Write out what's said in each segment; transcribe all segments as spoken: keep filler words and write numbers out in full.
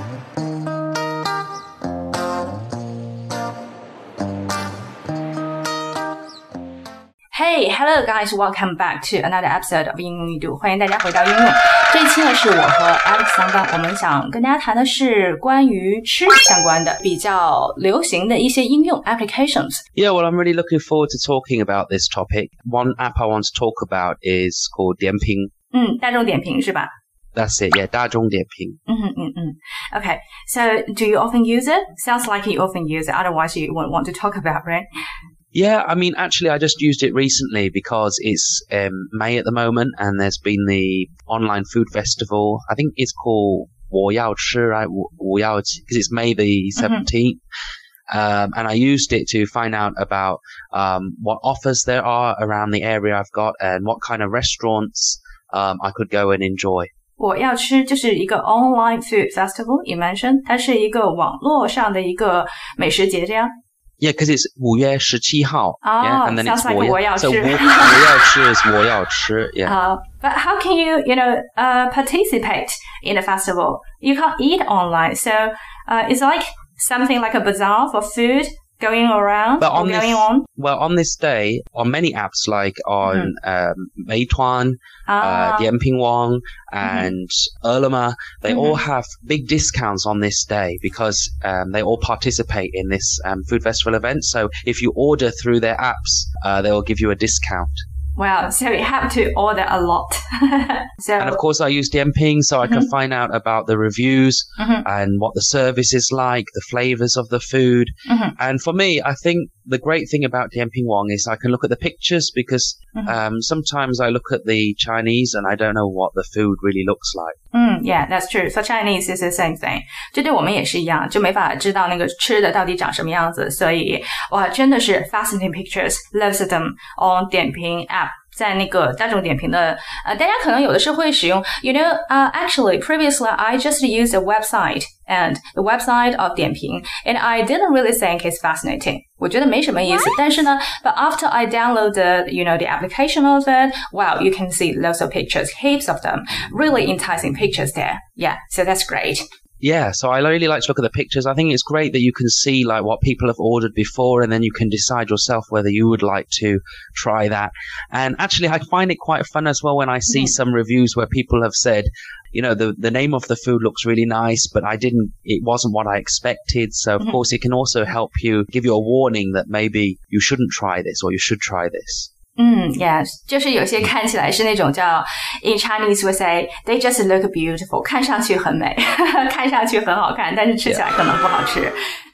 Hey, hello guys, welcome back to another episode of 英用一读，欢迎大家回到英用。这一期呢是我和 Alex 相伴，我们想跟大家谈的是关于吃相关的比较流行的一些应用 applications. Yeah, well, I'm really looking forward to talking about this topic. One app I want to talk about is called 点评。 嗯，大众点评是吧？ That's it, yeah, 大众点评。 嗯嗯嗯 Okay, so do you often use it? Sounds like you often use it, otherwise you won't want to talk about, right? Yeah, I mean, actually, I just used it recently because it's um, May at the moment, and there's been the online food festival. I think it's called 我要吃, right? 我要吃, because it's May the seventeenth. Mm-hmm. Um, and I used it to find out about um, what offers there are around the area I've got and what kind of restaurants um, I could go and enjoy. 我要吃就是一个 online food festival, you mentioned. 它是一个网络上的一个美食节这样。 Yeah, because it's 五月十七号. Oh, yeah, and then sounds it's like 我要吃. So 我要吃 is 我要吃, yeah. Uh, but how can you, you know, uh, participate in the festival? You can't eat online, so uh, it's like something like a bazaar for food going around but on or going this, on. Well, on this day, on many apps like on mm-hmm. um, Meituan, ah. uh, Dianpingwang, and mm-hmm. Ele.me, they mm-hmm. all have big discounts on this day because um, they all participate in this um, food festival event. So if you order through their apps, uh, they will give you a discount. Wow, so you have to order a lot. so, and of course I use Dianping so I mm-hmm. can find out about the reviews mm-hmm. and what the service is like, the flavors of the food. Mm-hmm. And for me, I think the great thing about Dianpingwang is I can look at the pictures because mm-hmm. um, sometimes I look at the Chinese and I don't know what the food really looks like. Mm, yeah, that's true. For Chinese, it's the same thing. 这对我们也是一样，就没法知道那个吃的到底长什么样子，所以哇，真的是 fascinating pictures, loads of them on 点评 app. 在那个大众点评的呃大家可能有的是会使用 you know uh, actually previously I just used a website and the website of 点评 and I didn't really think it's fascinating 我觉得没什么意思但是呢 but after I downloaded you know the application of it wow you can see lots of pictures heaps of them really enticing pictures there yeah so that's great Yeah, so I really like to look at the pictures. I think it's great that you can see like what people have ordered before and then you can decide yourself whether you would like to try that. And actually I find it quite fun as well when I see mm-hmm. some reviews where people have said, you know, the the name of the food looks really nice, but I didn't, it wasn't what I expected. So of mm-hmm. course it can also help you, give you a warning that maybe you shouldn't try this or you should try this. 嗯 yes 就是有些看起来是那种叫 in Chinese we say they just look beautiful 看上去很美看上去很好看但是吃起来可能不好吃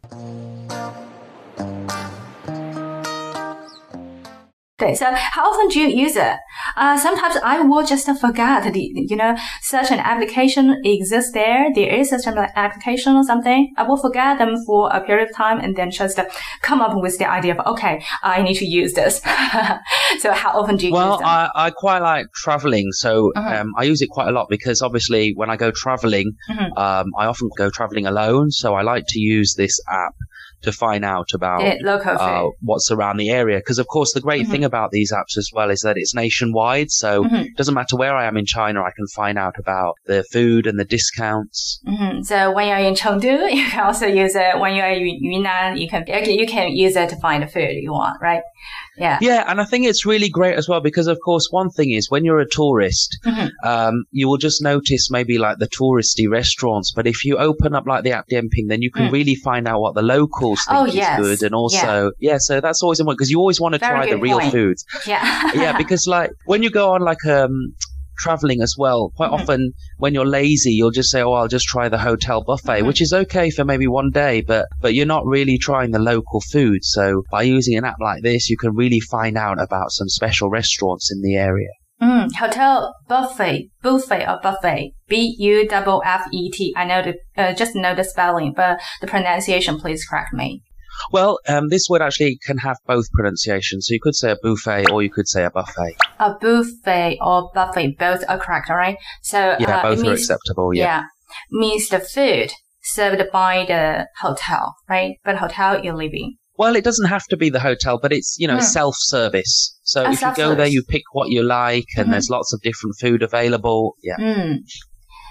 Okay, so how often do you use it? Uh, sometimes I will just forget, the, you know, such an application exists there. There is such an application or something. I will forget them for a period of time and then just come up with the idea of, okay, I need to use this. So how often do you well, use them? Well, I, I quite like traveling. So uh-huh. um, I use it quite a lot because obviously when I go traveling, uh-huh. um, I often go traveling alone. So I like to use this app to find out about uh, what's around the area. Because, of course, the great mm-hmm. thing about these apps as well is that it's nationwide. So mm-hmm. it doesn't matter where I am in China, I can find out about the food and the discounts. Mm-hmm. So when you're in Chengdu, you can also use it. When you're in Yunnan, you can, you can use it to find the food you want, right? Yeah. Yeah, and I think it's really great as well because, of course, one thing is when you're a tourist, mm-hmm. um, you will just notice maybe like the touristy restaurants. But if you open up like the app Dianping, then you can mm. really find out what the locals think oh, is yes. good. And also, yeah. yeah, so that's always important because you always want to Very try the real point. foods. Yeah. yeah, because like when you go on like um traveling as well, quite mm-hmm. often when you're lazy, you'll just say, oh, I'll just try the hotel buffet, mm-hmm. which is okay for maybe one day, but, but you're not really trying the local food. So by using an app like this, you can really find out about some special restaurants in the area. Mm, hotel buffet, buffet or buffet, B U F F E T. I know the, uh, just know the spelling, but the pronunciation, please correct me. Well, um, this word actually can have both pronunciations. So you could say a buffet or you could say a buffet. A buffet or buffet, both are correct, right? So yeah, uh, both means, are acceptable. Yeah. yeah, means the food served by the hotel, right? But hotel you're living. Well, it doesn't have to be the hotel, but it's, you know, mm. self-service. So a if you go there, you pick what you like and mm-hmm. there's lots of different food available. Yeah. Mm.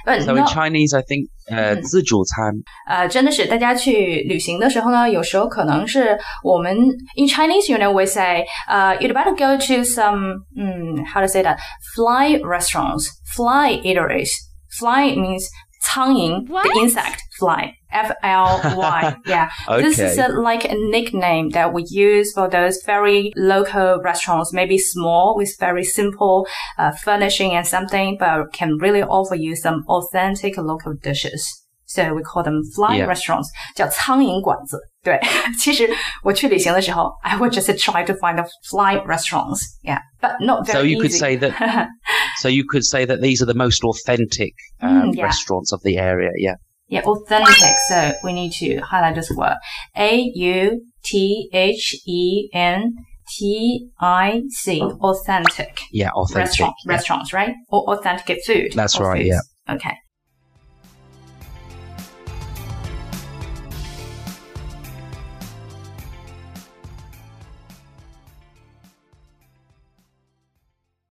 But So not, in Chinese, I think, uh, 自助餐. 呃，真的是大家去旅行的时候呢，有时候可能是我们 in Chinese, you know, we say, uh, you'd better go to some, um, how to say that, fly restaurants, fly eateries. Fly means 苍蝇, the insect, fly, F L Y. Yeah. Okay. This is a, like a nickname that we use for those very local restaurants, maybe small with very simple uh, furnishing and something, but can really offer you some authentic local dishes. So we call them fly Yeah. restaurants. 叫苍蝇馆子。对，其实我去旅行的时候 I would just try to find the fly restaurants. Yeah, but not very So you easy. could say that. So you could say that these are the most authentic um, Mm, yeah. restaurants of the area. Yeah. Yeah, authentic. So we need to highlight this word. A U T H E N T I C. Authentic. Yeah, authentic. Restaurant, yeah. Restaurants, right? Or authentic food. That's or right, foods. yeah. Okay.